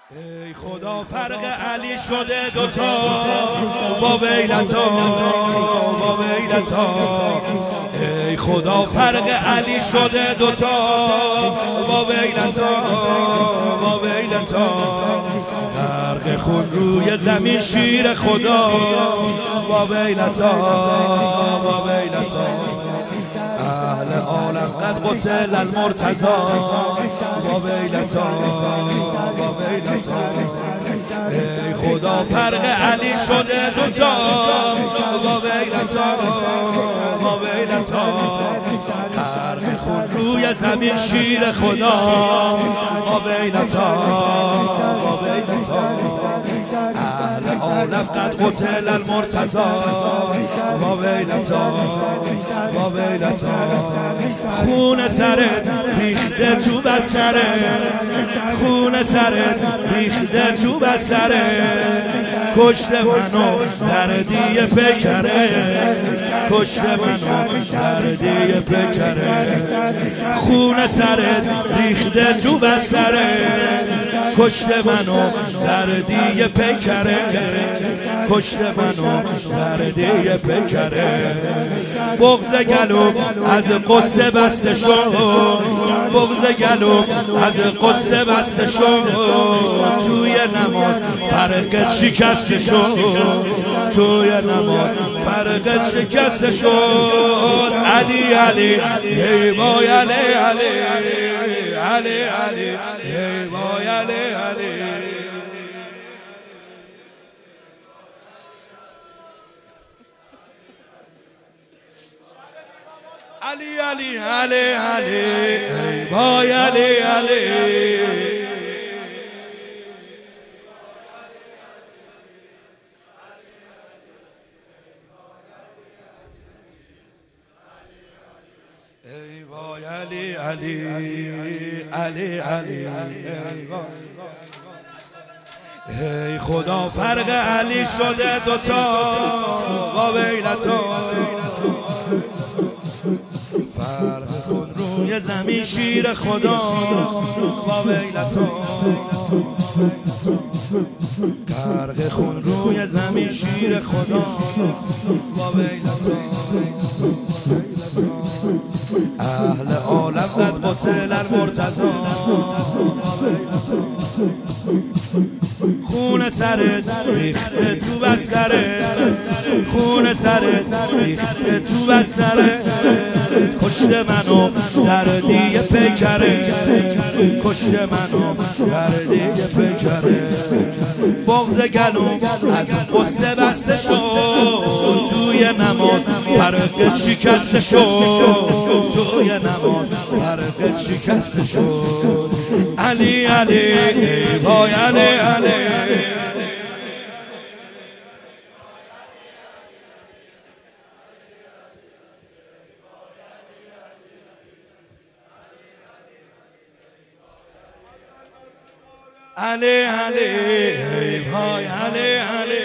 ای خدا فرق علی شده دوتا با ویلتا با ویلتا. ای خدا فرق علی شده دوتا با ویلتا با ویلتا. غرق خون روی زمین شیر خدا با ویلتا با ویلتا. اهل عالم قد قتل المرتضی با ویلتا با ویلتا. ای خدا فرق علی شده دوتا با ویلتا با ویلتا. غرق خون روی زمین شیر خدا با ویلتا با ویلتا. اهل عالم قد قتل المرتضی با ویلتا با ویلتا. خون سرت ریخته تو بستره، خون سرت ریخته تو بستره. کشت منو دردی پیکره، کشت منو دردی پیکره. خون سرت ریخته تو بستره، کشت منو دردی پیکره، کشت منو دردی پیکره. بغض گلو از قصه بسته شد، بغض گلو از قصه بسته شد. توی نماز فرقت شکسته شد، توی نماز فرقت شکسته شد. علی علی ای وای علی علی علی علی ای وای علی علی. علی علی علی علی ای وای علی علی. ای وای علی علی علی علی. ای خدا فرق علی شده دوتا با ویلتا. فرق خون روی زمین شیر خدا با ویلتا. غرق خون روی زمین شیر خدا با ویلتا. اهل عالم قد قتل المرتضی. خون سرت ریخته تو بستره، خون سرت ریخته تو بستره. کشت منو دردی پیکره، کشت منو دردی پیکره. بغض گلو از قصه بسته شد، توی نماز فرقت شکسته شد، توی نماز فرقت شکسته شد. علی علی وای علی علی. علی علی وای علی علی.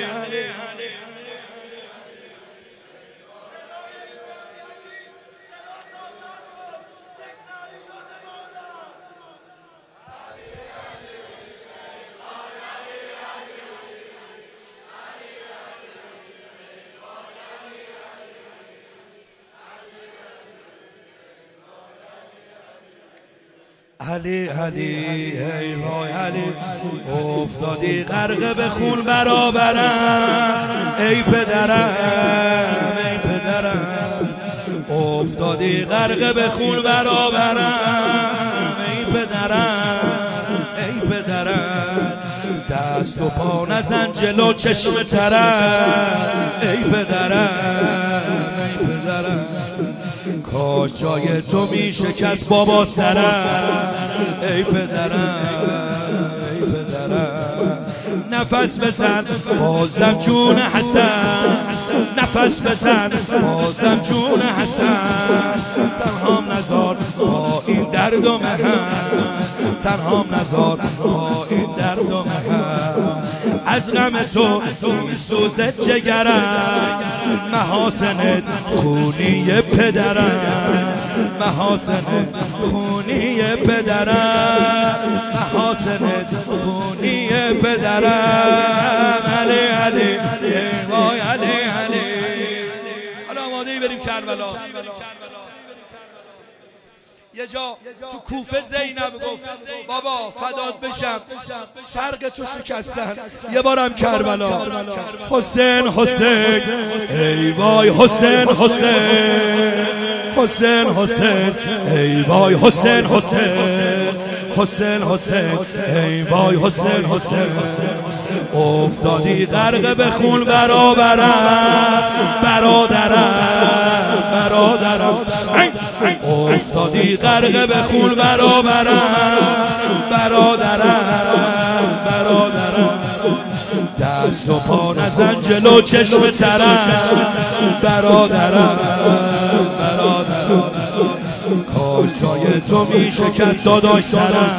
علی علی ای وای علی. افتادی غرق به خون برابرم ای پدرم ای پدرم. افتادی غرق به خون برابرم ای پدرم ای پدرم. دست و پا نزن جلو چشم ترم ای پدرم ای پدرم. کاش جای تو می شکست بابا سرم ای پدرم ای پدرم. نفس بزن بازم جون حسن، نفس بزن بازم جون حسن. تنهام نزار با این درد و مهم، تنهام نزار با این درد و مهم. از غم تو میسوزد جگرم، محاسنت خونی پدرم. محاسن خونی پدرم، محاسن خونی پدرم. علی علی وای علی علی. حالا آماده‌ای بریم کربلا. یه جا تو کوفه زینب گفت بابا فدات بشم فرق تو شکستن، یه بارم کربلا. حسین حسین ای وای حسین حسین، حسین حسین ای وای حسین حسین، حسین حسین ای وای حسین حسین. افتادی غرق به خون برابرم، برادرم برادرم. افتادی غرق به خون برابرم، برادرم برادرم. دست و پا نزن جلو چشم ترم، برادرم برادرم. کاش جای تو میشکست داداش سرم،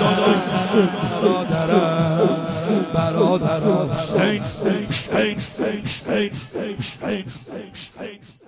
برادرم برادرم.